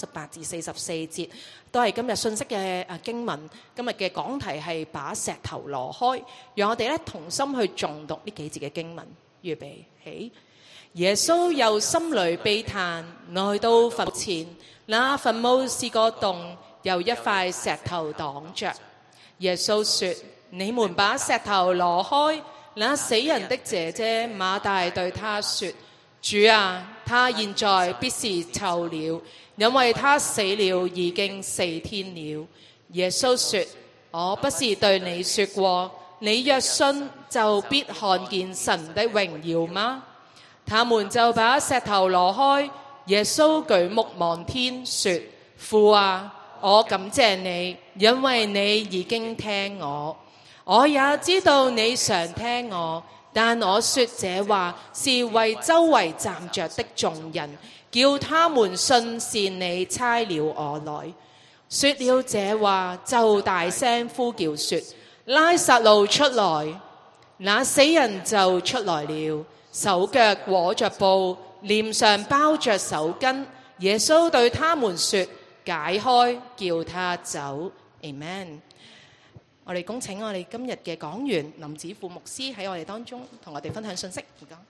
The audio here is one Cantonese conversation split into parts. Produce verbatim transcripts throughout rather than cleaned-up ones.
十八至四十四節，都係今日信息嘅誒經文。今日嘅講題係把石頭挪開，讓我哋咧同心去誦讀呢幾節嘅經文。預備起。耶穌又心裏悲嘆，來到墳墓前，那墳墓是個洞，有一塊石頭擋着。耶穌說：你們把石頭挪開。那死人的姐姐馬大對他說：主啊，他現在必是臭了，因為他死了已經四天了。耶穌說：我不是對你說過，你若信就必看見神的榮耀嗎？他們就把石頭挪開。耶穌舉目望天說：父啊，我感謝你，因為你已經聽我。我也知道你常聽我，但我說這話是為周圍站着的眾人，叫他們信是你差了我來。說了這話，就大聲呼叫說：拉撒路出來！那死人就出來了，手腳裹着布，臉上包着手巾。耶穌對他們說：解開，叫他走。Amen。我哋恭請我哋今日嘅講員林子富牧師喺我哋當中同我哋分享信息。唔該。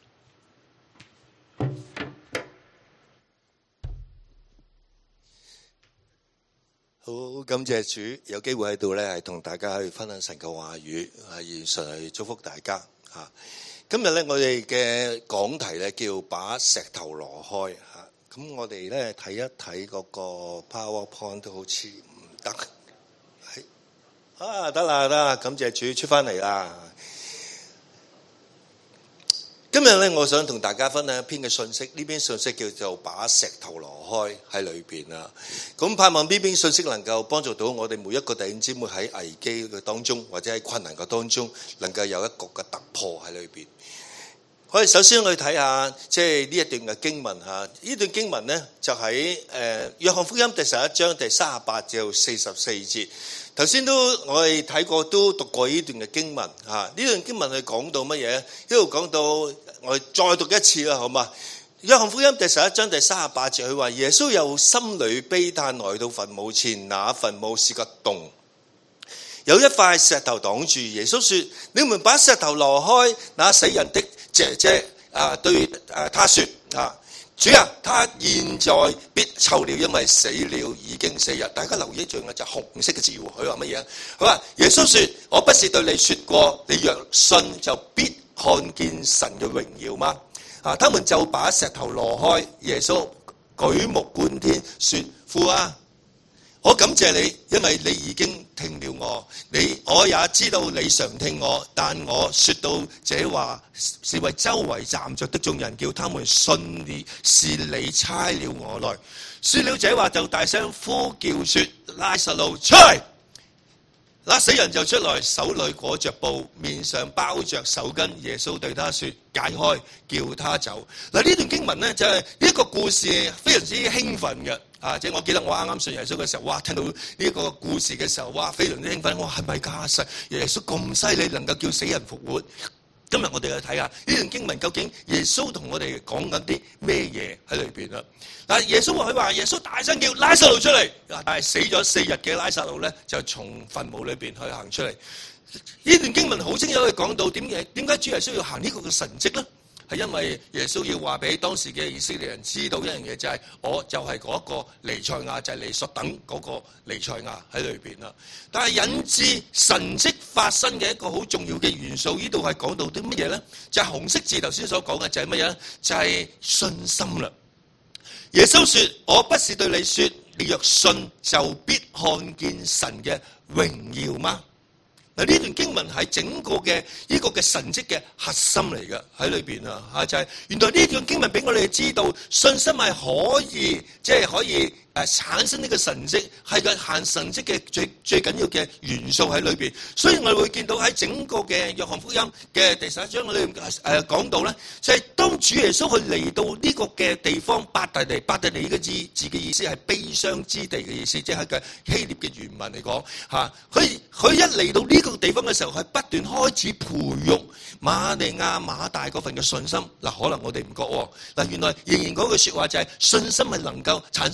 好，感謝主，有機會喺度咧，係同大家去分享神嘅話語，係完全係祝福大家吓。今日咧，我哋嘅講題咧叫把石頭挪開吓。咁我哋咧睇一睇嗰個 PowerPoint 都好似唔得。啊，得啦得啦，感謝主出翻嚟啦。今日咧，我想同大家分享一篇嘅信息，呢篇信息叫做把石頭挪開喺裏邊啦。咁盼望呢篇信息能夠幫助到我哋每一個弟兄姊妹喺危機嘅當中，或者喺困難嘅當中，能夠有一個嘅突破喺裏邊。我哋首先去睇下，即係呢一段嘅經文吓。呢段經文呢，就喺誒約翰福音第十一章第三十八至四十四節。頭先都我哋睇過，都讀過呢段嘅經文吓。呢段經文係講到乜嘢？呢度講到，我哋再讀一次啦，好嘛？約翰福音第十一章第三十八節，佢話耶穌又心裏悲嘆，來到墳墓前，那墳墓是個洞，有一塊石頭擋住。耶穌說：你們把石頭挪開。那死人的姐姐啊，對啊，他說啊，主啊，他現在必臭了，因為死了已經四日。大家留意一樣嘅就紅色嘅字，佢話乜嘢？佢話耶穌說：我不是對你說過，你若信就必看見神嘅榮耀嗎？啊，他們就把石頭挪開。耶穌舉目觀天說：父啊，我感謝你，因為你已經聽了我。你我也知道你常聽我，但我說到這話是為周圍站着的眾人，叫他們信你是你差了我來。說了這話，就大聲呼叫說：拉撒路出來！那死人就出來，手裏裹着布，面上包着手巾。耶穌對他說：解開，叫他走。嗱，呢段經文呢，就係呢個故事非常之興奮嘅。啊！即係我記得我啱啱信耶穌嘅時候，哇！聽到呢個故事嘅時候，哇！非常之興奮。我係咪假實？耶穌咁犀利，能夠叫死人復活？今日我哋去睇下呢段經文，究竟耶穌同我哋講緊啲咩嘢喺裏邊啦？嗱，耶穌話佢話耶穌大聲叫拉撒路出嚟，但係死咗四日嘅拉撒路咧，就從墳墓裏邊去行出嚟。呢段經文好清楚去講到點解點解主耶穌要行呢個嘅神蹟咧？係因為耶穌要話俾當時嘅以色列人知道一樣嘢，就係我就係嗰個彌賽亞，就係你所等嗰個彌賽亞喺裏邊啦。但係引致神蹟發生嘅一個好重要嘅元素，呢度係講到啲乜嘢咧？就係紅色字頭先所講嘅就係乜嘢咧？就係信心啦。耶穌說：我不是對你說，你若信就必看見神嘅榮耀嗎？嗱，呢段經文係整個嘅呢個嘅神蹟嘅核心嚟嘅喺裏邊啊，嚇就係、是、原來呢段經文俾我哋知道，信心係可以即係、就是、可以誒產生呢個神蹟，係個行神蹟嘅最最緊要嘅元素喺裏邊。所以我哋會見到喺整個嘅約翰福音嘅第十一章裏邊誒講到咧，就係、是、當主耶穌去嚟到呢個嘅地方伯大尼，伯大尼嘅字字嘅意思係悲傷之地嘅意思，即係個希臘嘅原文嚟講嚇，佢佢一嚟到呢、這個。呢個地方嘅時候係不斷開始培育馬利亞馬大嗰份嘅信心。嗱，可能我哋唔覺喎。嗱，原來仍然嗰句説話就係信心係能夠產生神蹟。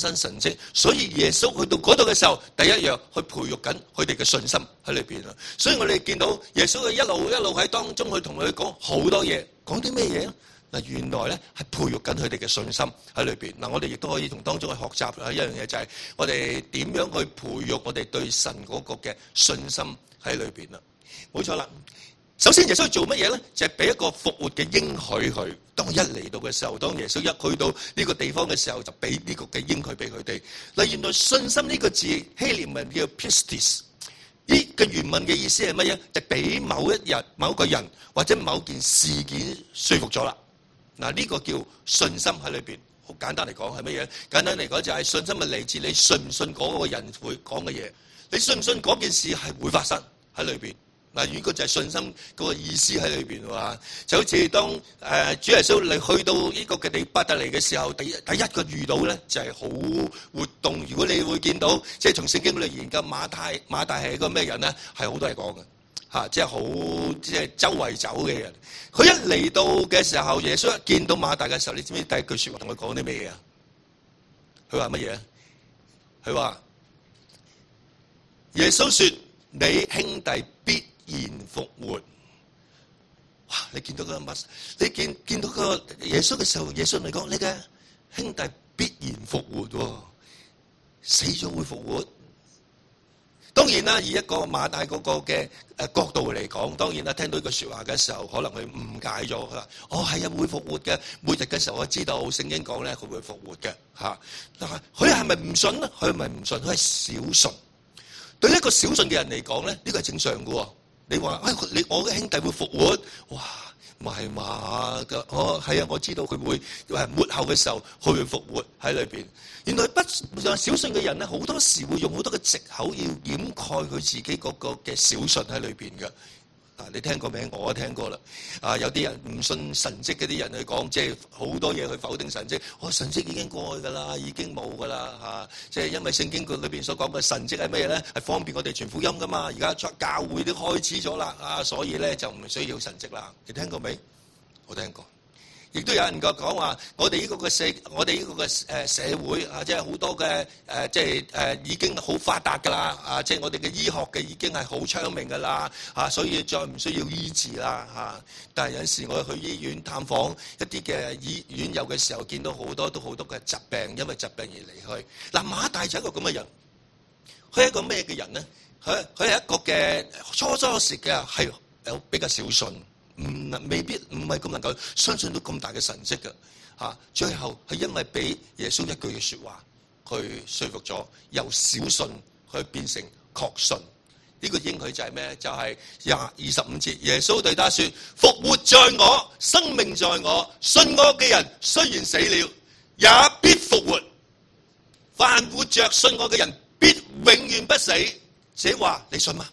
息，所以耶穌去到嗰度嘅時候，第一樣去培育緊佢哋嘅信心喺裏邊啊。所以我哋見到耶穌嘅一路一路喺當中去同佢哋講好多嘢，講啲咩嘢啊？嗱，原來咧係培育緊佢哋嘅信心喺裏邊。嗱，我哋亦都可以從當中去學習啊一樣嘢，就係我哋點樣去培育我哋對神嗰個嘅信心喺裏邊啦。冇錯啦。首先耶穌做乜嘢咧？就係俾一個復活嘅應許佢。當一嚟到嘅時候，當耶穌一去到呢個地方嘅時候，就俾呢個嘅應許俾佢哋。嗱，原來信心呢個字希臘文叫 pistis， 呢個原文嘅意思係乜嘢？就俾某一日、某個人或者某件事件說服咗啦。嗱，呢個叫信心喺裏邊。好簡單嚟講係乜嘢？簡單嚟講就係信心係嚟自你信唔信嗰個人會講嘅嘢。你信唔信嗰件事係會發生喺裏邊？嗱，呢個就係信心嗰個意思喺裏邊喎，就好似當誒、呃、主耶穌你去到呢個嘅地伯特利嘅時候，第一第一個遇到咧就係、是、好活動。如果你會見到，即係從聖經裏研究馬太，馬太係一個咩人咧？係好多人講嘅嚇，即係好即係周圍走嘅人。佢一嚟到嘅時候，耶穌一見到馬大嘅時候，你知唔知第一句説話同佢講啲咩嘢啊？佢話乜嘢？佢話耶穌説：你兄弟必然復活。哇！你見到個乜？你見見到個耶穌嘅時候，耶穌嚟講：你嘅兄弟必然復活喎，死咗會復活。當然啦，以一個馬大嗰個嘅誒角度嚟講，當然啦，聽到呢句説話嘅時候，可能佢誤解咗。佢話：哦，係啊，會復活嘅。每日嘅時候，我知道聖經講咧，佢會復活嘅嚇。但係佢係咪唔信咧？佢唔係唔信，佢係小信。對一個小信嘅人嚟講咧，呢個係正常嘅喎。你話：哎，你我嘅兄弟會復活，哇，唔係嘛？我係啊，我知道佢會誒末後嘅時候，佢會復活喺裏邊。原來不小信嘅人咧，好多時會用好多嘅藉口要掩蓋佢自己嗰個嘅小信喺裏邊嘅。啊，你聽過未？我聽過啦。啊，有啲人唔信神蹟嗰啲人去講，即係好多嘢去否定神蹟。我、哦、神蹟已經過去㗎啦，已經冇㗎啦嚇。即係因為聖經佢裏邊所講嘅神蹟係咩嘢咧？係方便我哋傳福音㗎嘛。而家出教會都開始咗啦，啊，所以咧就唔需要神蹟啦。你聽過未？我聽過。亦都有人講講話，我哋呢個嘅社，我哋呢個嘅誒社會啊，即係好多嘅誒，即係誒已經好發達㗎啦，啊，即係我哋嘅醫學嘅已經係好昌明㗎啦，啊，所以再唔需要醫治啦，嚇。但係有陣時我去醫院探訪一啲嘅醫院友嘅時候，見到好多都好多嘅疾病，因為疾病而離去。嗱，馬大就係一個咁嘅人，佢係一個咩嘅人咧？佢佢係一個嘅初初時嘅係有比較小信。唔未必唔係咁能夠相信到咁大嘅神蹟嘅嚇，最後係因為俾耶穌一句嘅説話，佢説服咗由小信去變成確信。呢、這個應許就係咩？就係廿二十五節，耶穌對他説：復活在我，生命在我，信我嘅人雖然死了，也必復活。凡活着信我嘅人，必永遠不死。這話你信嗎？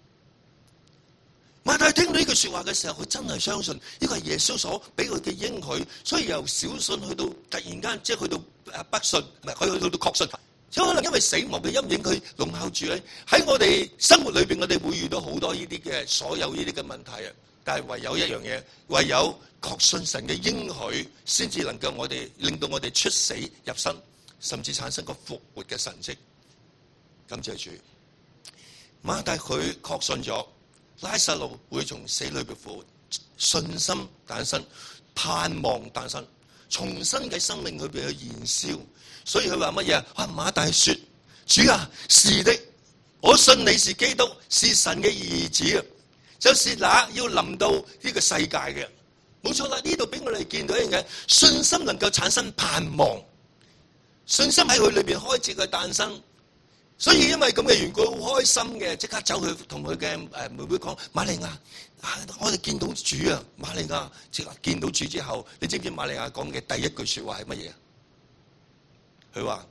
馬太聽到呢句説話嘅時候，佢真係相信呢個係耶穌所俾佢嘅應許，所以由小信去到突然間，即係去到誒不信，唔係佢去到到確信。即可能因為死亡嘅陰影，佢籠罩住咧。喺我哋生活裏邊，我哋會遇到好多呢啲嘅所有呢啲嘅問題啊。但係唯有一樣嘢，唯有確信神嘅應許，先至能夠我哋令到我哋出死入生，甚至產生個復活嘅神蹟。感謝主，馬太佢確信咗。拉撒路會從死裏邊復活，信心誕生，盼望誕生，重新嘅生命裏邊去燃燒。所以佢話乜嘢啊？馬大說：主啊，是的，我信你是基督，是神嘅兒子啊，就是那要臨到呢個世界嘅。冇錯啦，呢度俾我哋見到一樣嘢，信心能夠產生盼望，信心喺佢裏邊開始嘅誕生。所以因為咁嘅緣故，好開心嘅，即刻走去同佢嘅誒妹妹講：瑪利亞，啊，我哋見到主啊！瑪利亞即刻見到主之後，你知唔知瑪利亞講嘅第一句説話係乜嘢啊？佢話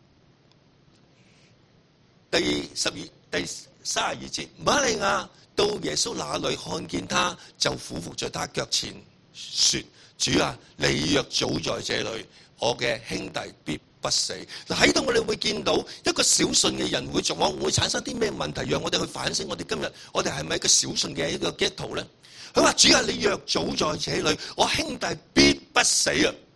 第十二、第三十二節，瑪利亞到耶穌那裏看見他，就俯伏在他腳前，説：主啊，你若早在這裏，我嘅兄弟必不死。嗱，喺度我哋會見到一個小信嘅人會往往會產生啲咩問題，讓我哋去反省我哋今日我哋係咪一個小信嘅一個基督徒咧？佢話：主啊，你若早在這裏，我兄弟必不死啊！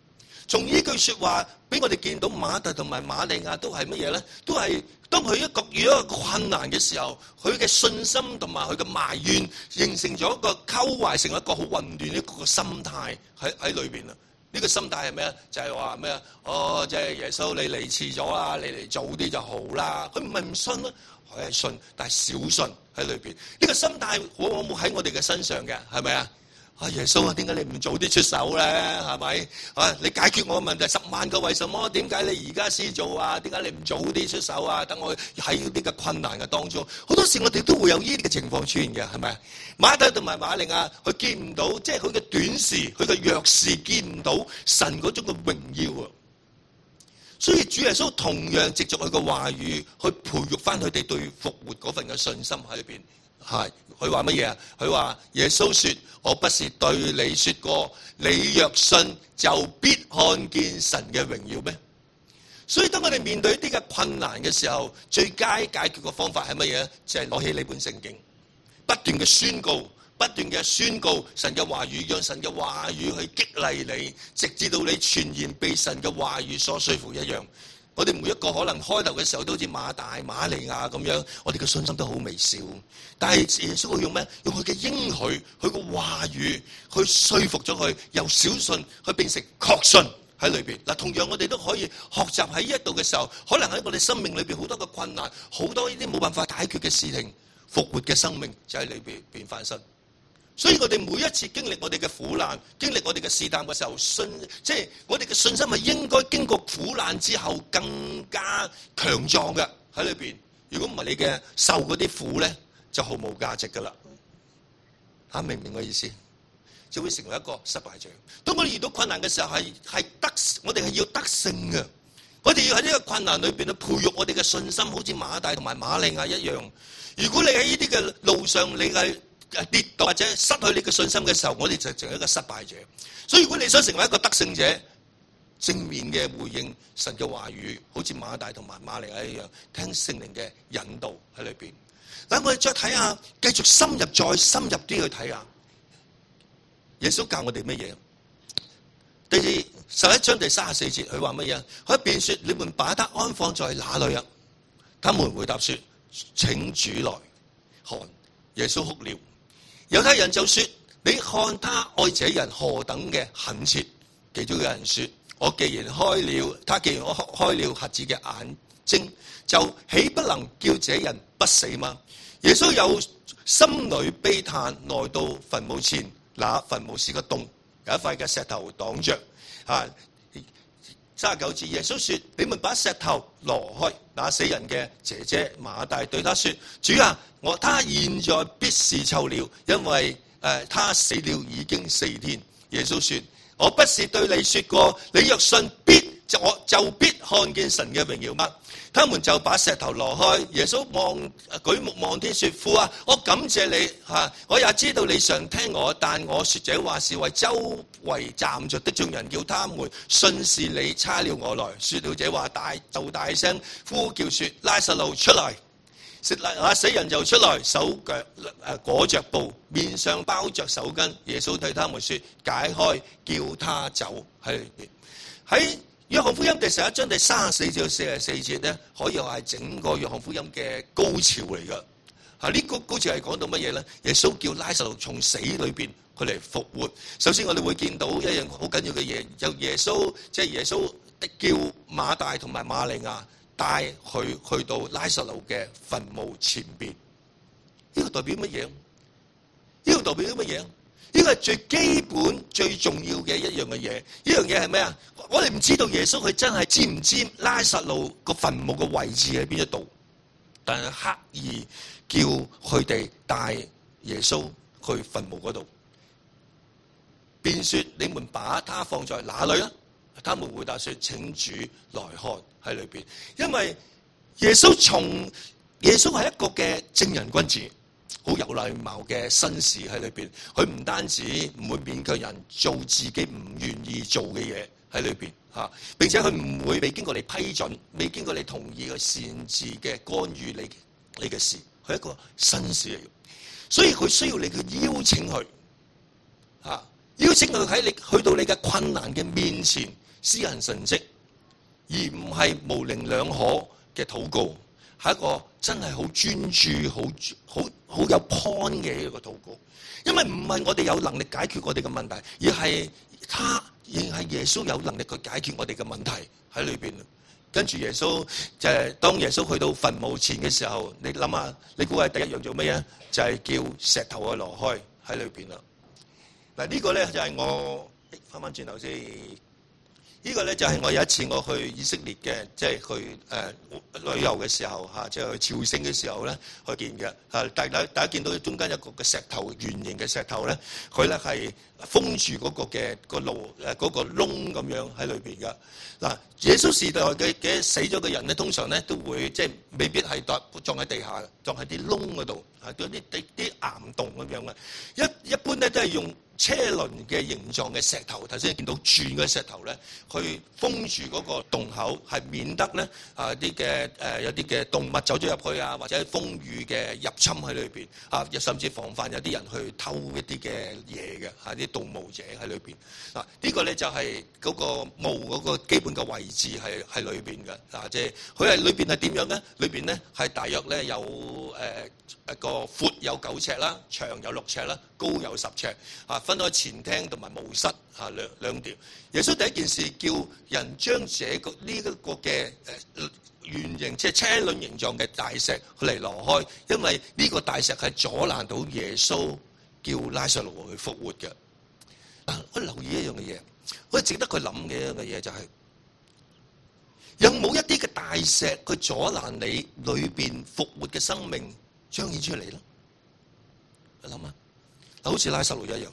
從呢句說話俾我哋見到馬大同埋瑪利亞都係乜嘢咧？都係當佢一個遇到一個困難嘅時候，佢嘅信心同埋佢嘅埋怨形成咗一個溝壞，成為一個好混亂一個心態喺喺裏邊啦。呢個心態係咩啊？就係話咩啊？哦，即係耶穌你嚟遲咗啦，你嚟早啲就好啦。佢唔係唔信啦，佢係信，但係小信喺裏邊。呢個心態往往冇喺我哋嘅身上嘅，係咪啊？啊耶穌啊，點解你唔早啲出手咧？係咪啊？你解決我嘅問題十萬個為什麼？點解你而家先做啊？點解你唔早啲出手啊？等我喺呢啲嘅困難嘅當中，好多時我哋都會有呢啲嘅情況出現嘅，係咪啊？馬大同埋瑪利亞，佢見唔到，即係佢嘅短視，佢嘅弱視，見唔到神嗰種嘅榮耀啊！所以主耶穌同樣藉著佢嘅話語，去培育翻佢哋對復活嗰份嘅信心喺裏邊。係佢話乜嘢啊？佢話耶穌說：我不是對你說過，你若信就必看見神嘅榮耀咩？所以當我哋面對一啲嘅困難嘅時候，最佳解決嘅方法係乜嘢？就係攞起呢本聖經，不斷嘅宣告，不斷嘅宣告神嘅話語，讓神嘅話語去激勵你，直至到你全然被神嘅話語所說服一樣。我哋每一個可能開頭嘅時候都好似馬大、瑪利亞咁樣，我哋嘅信心都好微小。但係耶穌會用咩？用佢嘅應許，佢嘅話語去說服咗佢，由小信去變成確信喺裏邊。嗱，同樣我哋都可以學習喺呢一度嘅時候，可能喺我哋生命裏邊好多嘅困難，好多呢啲冇辦法解決嘅事情，復活嘅生命就喺裏邊變翻身。所以我哋每一次經歷我哋嘅苦難，經歷我哋嘅試探嘅時候，信即係我哋嘅信心係應該經過苦難之後更加強壯嘅喺裏邊。如果唔係你嘅受嗰啲苦咧，就毫無價值噶啦。嚇，明唔明我意思？就會成為一個失敗者。當我哋遇到困難嘅時候，係係得，我哋係要得勝嘅。我哋要喺呢個困難裏邊去培育我哋嘅信心，好似馬大同埋瑪利亞一樣。如果你喺呢啲嘅路上，你係跌倒或者失去你嘅信心嘅時候，我哋就成為一個失敗者。所以如果你想成為一個得勝者，正面嘅回應神嘅話語，好似馬大同埋瑪利亞一樣，聽聖靈嘅引導喺裏邊。嗱，我哋再睇下，繼續深入再深入啲去睇下，耶穌教我哋乜嘢？第十一章第三十四節，佢話乜嘢？佢一邊說：你們把他安放在哪裏啊？他們回答說：請主來看。耶穌哭了。猶太人就說：你看他愛這人何等嘅懇切。其中有人說：我既然開了，他既然我開了瞎子嘅眼睛，就豈不能叫這人不死嗎？耶穌有心裏悲嘆，來到墳墓前，那墳墓是個洞，有一塊嘅石頭擋着。啊，三十九節，耶穌說：你們把石頭挪開。那死人嘅姐姐馬大對他說：主啊，我他現在必是臭了，因為誒、呃、他死了已經四天。耶穌說：我不是對你說過，你若信必就我就必看見神嘅榮耀嗎？他們就把石頭挪開。耶穌望舉目望天說：父啊，我感謝你嚇、啊，我也知道你常聽我，但我說這話是為周圍站着的眾人，叫他們信是你差了我來。說到這話，大就大聲呼叫說：拉撒路出來！那死人就出來，手腳誒裹着布，面上包着手巾。耶穌對他們說：解開，叫他走。喺喺約翰福音第十一章第三十四至四十四節咧，可以話係整個約翰福音嘅高潮嚟噶。嚇，呢個高潮係講到乜嘢咧？耶穌叫拉撒路從死裏邊佢嚟復活。首先我哋會見到一樣好緊要嘅嘢，就耶穌即係、就是、耶穌叫馬大同埋瑪利亞帶佢去到拉撒路嘅墳墓前邊。呢個代表乜嘢？呢個代表乜嘢？呢個係最基本、最重要嘅一樣嘅嘢。呢樣嘢係咩啊？我哋唔知道耶穌佢真係知唔知拉撒路個墳墓嘅位置喺邊一度，但係刻意叫佢哋帶耶穌去墳墓嗰度，便說：你們把他放在哪裏呢？他們回答說：請主來看喺裏邊。因為耶穌從耶穌係一個嘅正人君子。好有禮貌嘅紳士喺裏邊，佢唔單止唔會勉強人做自己唔願意做嘅嘢喺裏邊嚇，並且佢唔會未經過你批准、未經過你同意嘅擅自嘅干預你你嘅事，佢係一個紳士嚟嘅，所以佢需要你去邀請佢嚇，邀請佢喺你去到你嘅困難嘅面前， 施行神蹟，而唔係模棱兩可嘅禱告，係一個真係好專注、好好好有 point 嘅一個禱告。因為唔係我哋有能力解決我哋嘅問題，而係他而係耶穌有能力去解決我哋嘅問題喺裏邊。跟住耶穌就係、是、當耶穌去到墳墓前嘅時候，你諗下，你估係第一樣做咩啊？就係、是、叫石頭去挪開喺裏邊啦。嗱、這個、呢個咧就係、是、我翻翻轉頭先。呢個咧就係我有一次我去以色列嘅，即係去誒、呃、旅遊嘅時候嚇，即係去朝聖嘅時候咧去見嘅。啊，大家大家見到中間有個嘅石頭，圓形嘅石頭咧，佢咧係封住嗰個嘅個路誒嗰個窿咁樣喺裏邊嘅。嗱，耶穌時代嘅嘅死咗嘅人咧，通常咧都會即係未必係撞喺地下，撞喺啲窿嗰度，係嗰啲啲啲岩洞咁樣嘅。一一般咧都係用車輪嘅形狀嘅石頭，頭先見到轉嘅石頭咧，去封住嗰個洞口，係免得咧啊啲嘅誒有啲嘅動物走咗入去啊，或者風雨嘅入侵喺裏邊啊，甚至防範有啲人去偷一啲嘅嘢嘅嚇，啲盜墓者喺裏邊啊。呢個咧就係嗰個墓嗰個基本嘅位置係喺裏邊嘅啊，即係佢係裏邊係點樣咧？裏邊咧係大約咧有誒一個闊有九尺啦，長有六尺啦，高有十尺啊。分開前廳同埋墓室嚇兩兩條。耶穌第一件事叫人將這個呢一個嘅誒圓形即係車輪形狀嘅大石嚟挪開，因為呢個大石係阻攔到耶穌叫拉撒路去復活嘅。啊，我留意一樣嘅嘢，我值得佢諗嘅一樣嘅嘢就係、是、有冇一啲嘅大石佢阻攔你裏邊復活嘅生命彰顯出嚟咧？你諗下，好似拉撒路一樣。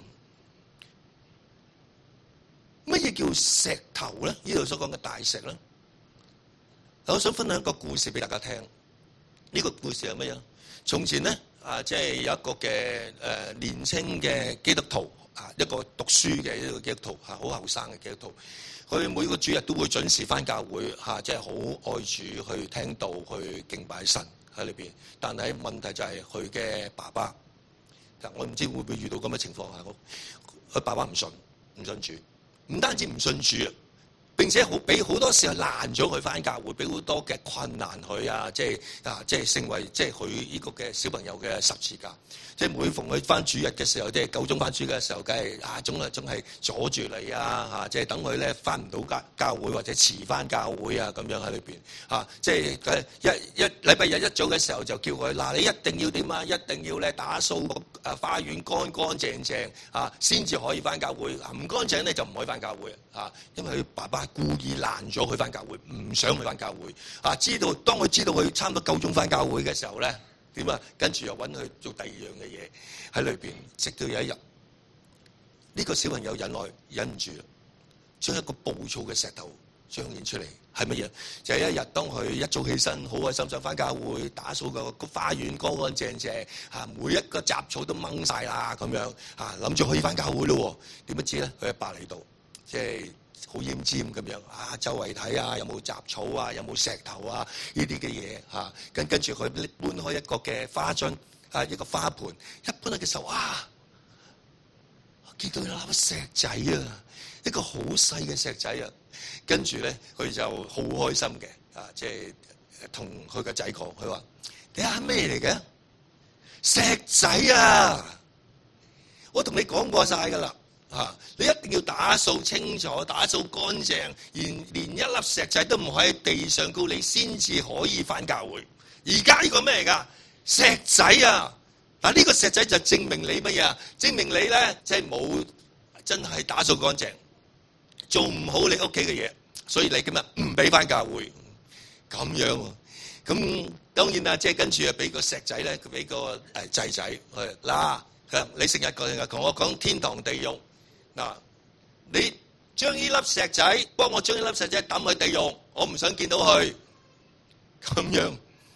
乜嘢叫石頭咧？呢度所講嘅大石咧，我想分享一個故事俾大家聽。呢、這個故事係乜嘢？從前咧啊，即係有一個嘅誒、呃、年青嘅基督徒啊，一個讀書嘅一個基督徒嚇，好後生嘅基督徒。佢每個主日都會準時返教會嚇，即係好愛主去聽道去敬拜神喺裏邊。但係問題就係佢嘅爸爸，我唔知會唔會遇到咁嘅情況嚇。佢爸爸唔信，唔信主。唔單止唔信主，並且好俾好多時候攔咗佢返教會，俾好多嘅困難佢啊！即係啊，即係成為即係佢呢個嘅小朋友嘅十字架。即係每逢佢返主日嘅時候，即係夠鐘返主嘅時候，梗係啊，總係總係阻住你啊！嚇，即係等佢咧返唔到教教會或者遲返教會啊，咁樣喺裏邊嚇。即係誒一一禮拜日一早嘅時候就叫佢嗱，你一定要點啊？一定要咧打掃個誒花園乾乾淨淨啊，先至可以返教會。唔乾淨咧就唔可以返教會啊，因為佢爸爸故意攔咗佢返教會，唔想佢返教會啊。知道當佢知道佢差唔多夠鐘返教會嘅時候咧。點啊？跟住又揾佢做第二樣嘅嘢喺裏邊，直到有一日，呢、這個小朋友忍耐忍唔住，將一個暴躁嘅石頭彰顯出嚟，係乜嘢？就係、是、一日，當佢一早起身，好開心想返教會，打掃個花園乾乾淨淨，嚇每一個雜草都掹晒啦，咁樣嚇諗住可以返教會咯。點不知咧？佢阿爸嚟到，即係。好奄尖咁樣啊！周圍睇啊，有冇雜草啊，有冇石頭啊？呢啲嘅嘢嚇，跟跟住佢搬開一個嘅花樽啊，一個花盆，一搬開嘅時候啊，見到有粒石仔啊，一個好細嘅石仔啊。跟住咧，佢就好開心嘅啊，即係同佢個仔講，佢話：你睇下咩嚟嘅？石仔啊！我同你講過晒㗎啦。啊！你一定要打掃清楚，打掃乾淨，連連一粒石仔都唔可以喺地上高，你先至可以返教會。而家呢個咩嚟㗎？石仔啊！嗱，呢個石仔就證明你乜嘢啊？證明你咧，即係冇真係打掃乾淨，做唔好你屋企嘅嘢，所以你今日唔俾返教會。咁樣啊？咁當然啦，即係跟住啊，俾個石仔咧，佢俾個誒仔仔去嗱，你成日講同我講天堂地獄。嗱，你將呢粒石仔，幫我將呢粒石仔抌去地獄，我唔想見到佢。咁樣，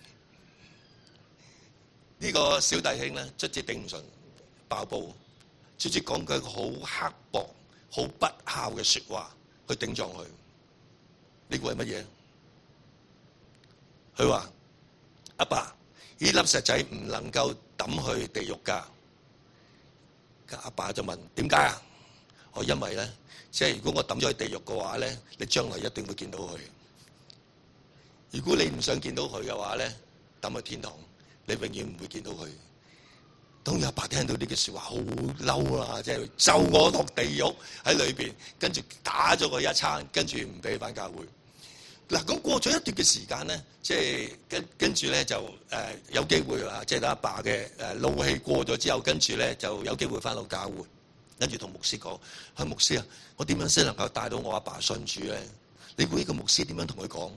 呢個小弟兄咧，卒之頂唔順，爆煲，卒之講句好刻薄、好不孝嘅説話去頂撞佢。呢個係乜嘢？佢話：阿爸，呢粒石仔唔能夠抌去地獄㗎。阿爸就問：點解啊？ 我因為咧，即係如果我抌咗去地獄嘅話咧，你將來一定會見到佢。如果你唔想見到佢嘅話咧，抌去天堂，你永遠唔會見到佢。當阿爸聽到呢句説話，好嬲啦，即係咒我落地獄喺裏邊，跟住打咗佢一餐，跟住唔俾翻教會。嗱，咁過咗一段嘅時間咧，即係跟跟住咧就誒、呃、有機會啦，即係阿爸嘅誒怒氣過咗之後，跟住咧就有機會翻到教會，跟住同牧師講：啊牧師啊，我點樣先能夠帶到我阿爸信主咧？你估呢個牧師點樣同佢講？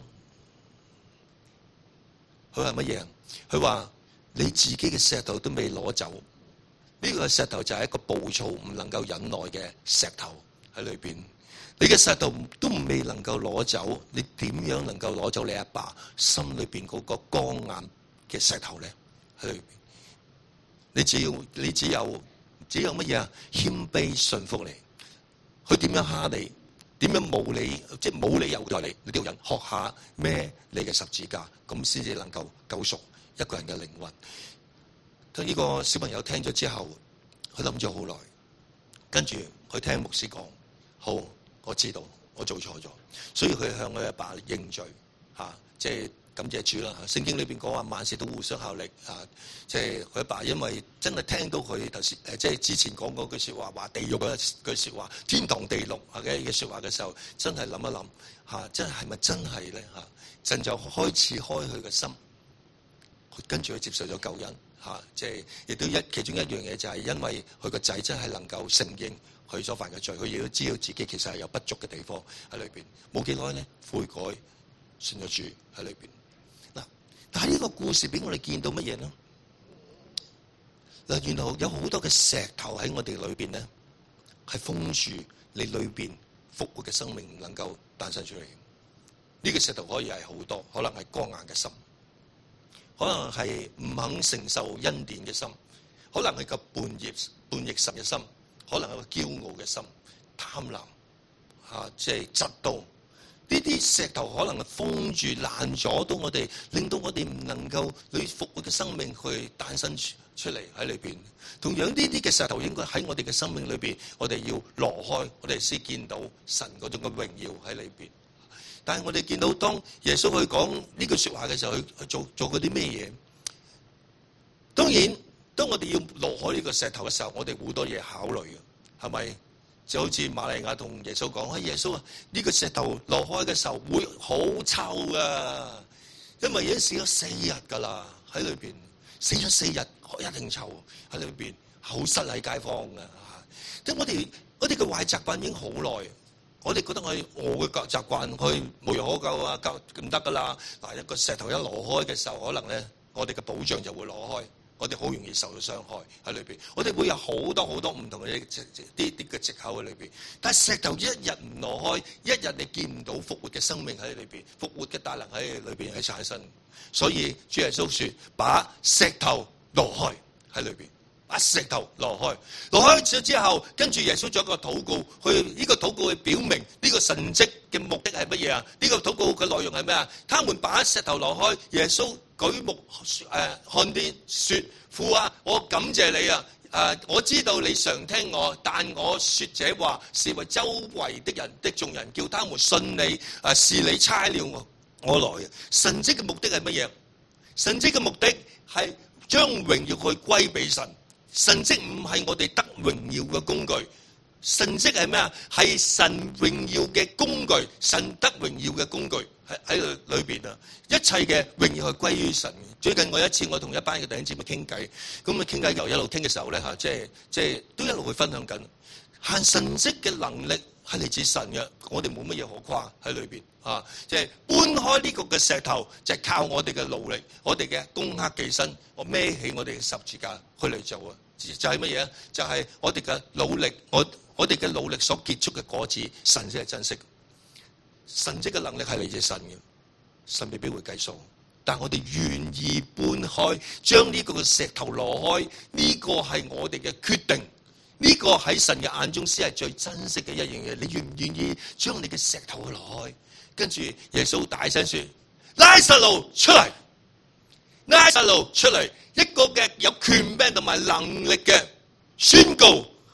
佢話乜嘢？佢話你自己嘅石頭都未攞走，呢、這個石頭就係一個暴躁唔能夠忍耐嘅石頭喺裏邊。你嘅石頭都未能夠攞走，你點樣能夠攞走你阿爸心裏邊嗰個剛硬嘅石頭咧？喺裏邊，你只要你只有只有乜嘢啊？謙卑順服你。佢點樣蝦你？點樣冇你？即係冇理由待你。你啲人學下孭你嘅十字架，咁先至能夠救贖一個人嘅靈魂。當呢個小朋友聽咗之後，佢諗咗好耐，跟住佢聽牧師講，好。我知道我做錯咗，所以佢向佢阿爸認罪嚇，即係感謝主啦。聖經裏邊講話萬事都互相效力嚇，即係佢阿爸因為真係聽到佢頭先誒，即係之前講嗰句説話，話地獄嗰句説話，天堂地獄嘅嘅説話嘅時候，真係諗一諗嚇，真係係咪真係咧嚇？神就開始開佢嘅心，跟住佢接受咗救恩嚇，即係亦都一其中一樣嘢就係因為佢個仔真係能夠承認佢所犯嘅罪，佢亦都知道自己其實係有不足嘅地方喺裏邊。冇幾耐咧，悔改信咗主喺裏邊。嗱，但係呢個故事俾我哋見到乜嘢呢？嗱，原來有好多嘅石頭喺我哋裏邊咧，係封住你裏邊復活嘅生命，唔能夠誕生出嚟。呢個石頭可以係好多，可能係剛硬嘅心，可能係唔肯承受恩典嘅心，可能係個叛逆叛逆神嘅心。可能係個驕傲嘅心、貪婪嚇，即係嫉妒。呢啲石頭可能係封住、攔咗到我哋，令到我哋唔能夠對復活嘅生命去誕生出嚟喺裏邊。同樣呢啲嘅石頭應該喺我哋嘅生命裏邊，我哋要挪開，我哋先見到神嗰種嘅榮耀喺裏邊。但係我哋見到當耶穌去講呢句説話嘅時候，去去做做嗰啲咩嘢？當然。當我哋要挪開呢個石頭嘅時候，我哋好多嘢考慮嘅，係咪？就好似瑪利亞同耶穌講：啊，耶穌啊，呢個石頭挪開嘅時候會好臭噶，因為已經死咗四日噶啦，喺裏邊死咗四日，一定臭喺裏邊，好失禮街坊嘅。即係我哋我哋嘅壞習慣已經好耐，我哋覺得我我嘅習慣去無藥可救啊，救唔得噶啦。嗱，一個石頭一挪開嘅時候，可能咧我哋嘅保障就會挪開。我哋好容易受到傷害喺裏邊，我哋會有好多好多唔同嘅啲啲嘅藉口喺裏邊。但係石頭一日唔挪開，一日你見唔到復活嘅生命喺裏邊，復活嘅大能喺裏邊喺產生。所以主耶穌說：把石頭挪開喺裏邊，把石頭挪開。挪開咗之後，跟住耶穌做一個禱告，去呢個禱告去表明呢個神蹟嘅目的係乜嘢啊？呢個禱告嘅內容係咩啊？他們把石頭挪開，耶穌舉目誒看天説：父啊，我感謝你啊！誒，我知道你常聽我，但我説這話是為周圍的人的眾人，叫他們信你誒，是你差了我我來嘅。神蹟嘅目的係乜嘢？神蹟嘅目的係將榮耀去歸俾神。神蹟唔係我哋得榮耀嘅工具，神蹟係咩啊？係神榮耀嘅工具，神得榮耀嘅工具喺喺裏邊啊！一切嘅榮耀係歸於神。最近我一次我同一班嘅弟兄姊妹傾偈，咁啊傾偈又一路傾嘅時候咧嚇，即係即係都一路去分享緊，行神蹟嘅能力係嚟自神嘅，我哋冇乜嘢可誇喺裏邊啊！即係搬開呢個嘅石頭，就係靠我哋嘅努力，我哋嘅攻克己身，我孭起我哋嘅十字架去嚟做啊！就係乜嘢啊？就係我哋嘅努力，我我哋嘅努力所結出嘅果子，神先係珍惜。神蹟嘅能力係嚟自神嘅，神未必會計數，但我哋願意搬開，將呢個嘅石頭挪開，呢個係我哋嘅決定。呢個喺神嘅眼中先係最珍惜嘅一樣嘢。你願唔願意將你嘅石頭去挪開？跟住耶穌大聲說：拉撒路出嚟！拉撒路出嚟！一個嘅有權柄同埋能力嘅宣告，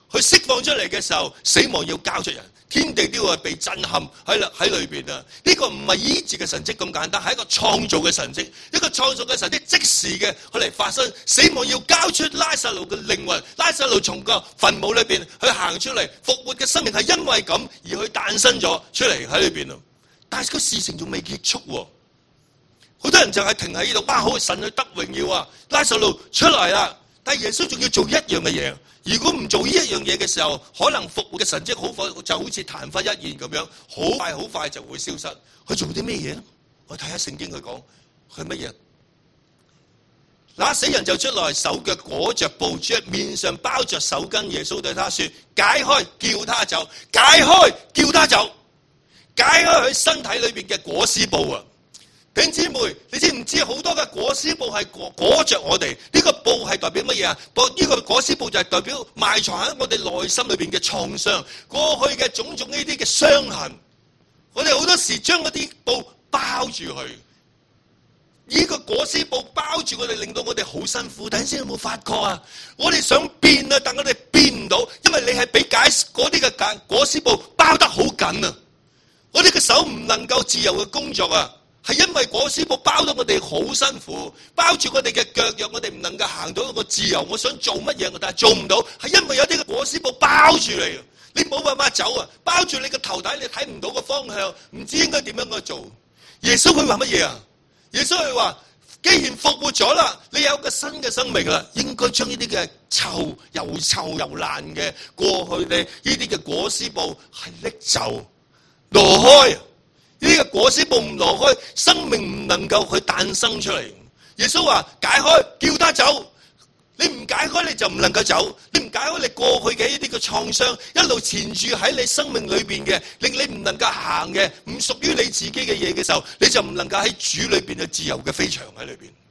佢釋放出嚟嘅時候，死亡要交出人，天地都要被震撼喺喺裏邊啊！呢個唔係醫治嘅神蹟咁簡單，係一個創造嘅神蹟，一個創造嘅神蹟即時嘅去嚟發生。死亡要交出拉撒路嘅靈魂，拉撒路從個墳墓裏邊去行出嚟，復活嘅生命係因為咁而去誕生咗出嚟喺裏邊啊！但係個事情仲未結束喎，好多人就係停喺呢度，哇！好，神去得榮耀啊！拉撒路出嚟啦，但係耶穌仲要做一樣嘅嘢。如果唔做呢一樣嘢嘅時候，可能復活嘅神蹟好快就好似曇花一現咁樣，好快好快就會消失。佢做啲咩嘢？我睇下聖經佢講，佢乜嘢？那死人就出來，手腳裹着布，面上包着手巾。耶穌對他說：解開，叫他走；解開，叫他走；解開佢身體裏邊嘅裹屍布啊！弟兄姊妹，你知唔知好多嘅裹屍布係裹裹着我哋？呢個布係代表乜嘢啊？呢個裹屍布就係代表埋藏喺我哋內心裏邊嘅創傷，過去嘅種種呢啲嘅傷痕。我哋好多時將嗰啲布包住佢，呢個裹屍布包住我哋，令到我哋好辛苦。弟兄姊妹有冇發覺啊？我哋想變啊，但我哋變唔到，因為你係俾解嗰啲嘅裹屍布包得好緊啊！我哋嘅手唔能夠自由嘅工作啊！係因為裹屍布包到我哋好辛苦，包住我哋嘅腳，讓我哋唔能夠行到一個自由。我想做乜嘢，但係做唔到，係因為有啲嘅裹屍布包住你，你冇辦法走啊！包住你個頭底，你睇唔到個方向，唔知應該點樣去做。耶穌佢話乜嘢啊？耶穌佢話：既然復活咗啦，你有個新嘅生命啦，應該將呢啲嘅臭又臭又爛嘅過去咧，呢啲嘅裹屍布係拎走，挪開。呢個裹屍布唔挪開，生命唔能夠去誕生出嚟。耶穌話：解開，叫他走。你唔解開，你就唔能夠走。你唔解開，你過去嘅呢啲嘅創傷，一路纏住喺你生命裏邊嘅，令你唔能夠行嘅，唔屬於你自己嘅嘢嘅時候，你就唔能夠喺主裏邊嘅自由嘅飛翔喺裏邊。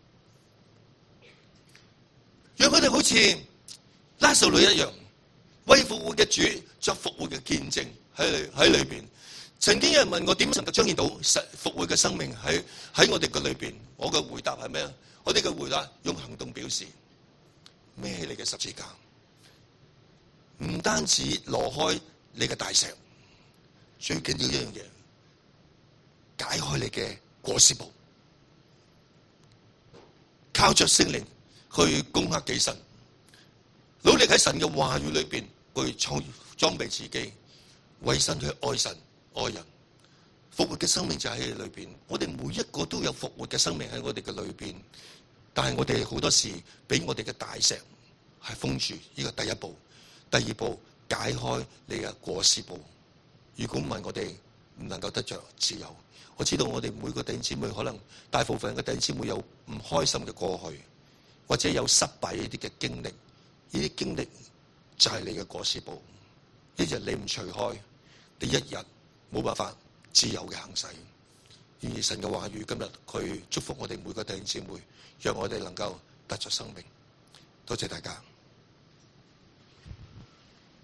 讓佢哋好似拉撒路一樣，為復活嘅主作復活嘅見證喺喺裏邊。曾經有人問我點能夠彰顯到復活嘅生命喺喺我哋嘅裏邊？我嘅回答係咩啊？我哋嘅回答用行動表示，孭起你嘅十字架，唔單止攞開你嘅大石，最緊要一樣嘢，解開你嘅裹屍布，靠着聖靈去攻克己身，努力喺神嘅話語裏邊去裝裝備自己，為神去愛神。愛人復活嘅生命就喺裏邊，我哋每一個都有復活嘅生命喺我哋嘅裏邊，但係我哋好多時俾我哋嘅大石係封住，呢個第一步。第二步，解開你嘅裹屍布。如果唔係，我哋唔能夠得着自由。我知道我哋每個弟兄姊妹，可能大部分嘅弟兄姊妹有唔開心嘅過去，或者有失敗呢啲嘅經歷，呢啲經歷就係你嘅裹屍布。一日你唔除開，你一日冇辦法自由嘅行使。願意神嘅話語今日佢祝福我哋每個弟兄姊妹，讓我哋能夠得着生命。多謝大家。